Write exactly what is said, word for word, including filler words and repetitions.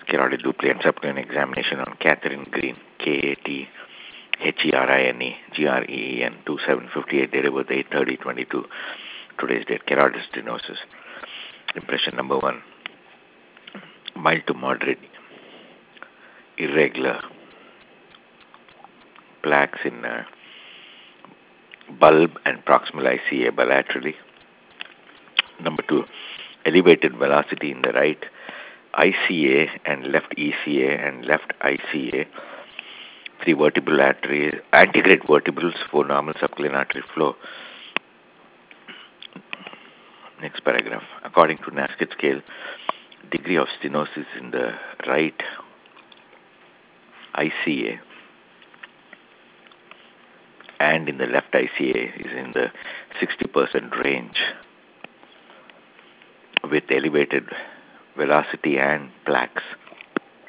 carotid dupli and subclinical examination on Catherine Green, K A T H E R I N E G R E E N, two seven fifty-eight, date of birth eight thirty twenty-two. Today's date, carotid stenosis. Impression number one, mild to moderate, irregular plaques in uh, bulb and proximal I C A bilaterally. Number two, elevated velocity in the right I C A and left E C A and left I C A. Three vertebral arteries, antegrade vertebrals, four normal subclinical artery flow. Next paragraph. According to Nasket scale, degree of stenosis in the right I C A and in the left I C A is in the sixty percent range with elevated velocity and plaques.